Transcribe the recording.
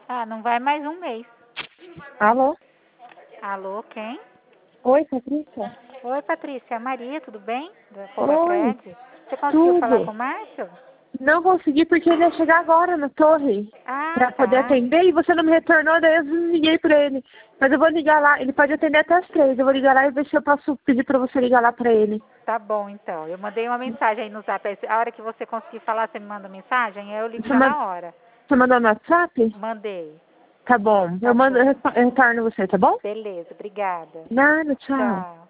Ah, não vai mais um mês. Alô? Alô, quem? Oi, Patrícia? Oi, Patrícia. É a Maria, tudo bem? Da Oi, Cobacred. Você conseguiu falar com tudo. o Márcio? Não consegui porque ele ia chegar agora na torre Ah, pra poder tá. atender e você não me retornou, daí eu liguei pra ele. Mas eu vou ligar lá, ele pode atender até as 3. Eu vou ligar lá e ver se eu posso pedir pra você ligar lá pra ele. Tá bom, então. Eu mandei uma mensagem aí no Zap. A hora que você conseguir falar, você me manda mensagem, aí eu ligo Você, já na hora. você mandou no WhatsApp? Mandei. Tá bom, Tá eu bom. retorno você, tá bom? Beleza, obrigada. Nada, tchau. Tchau.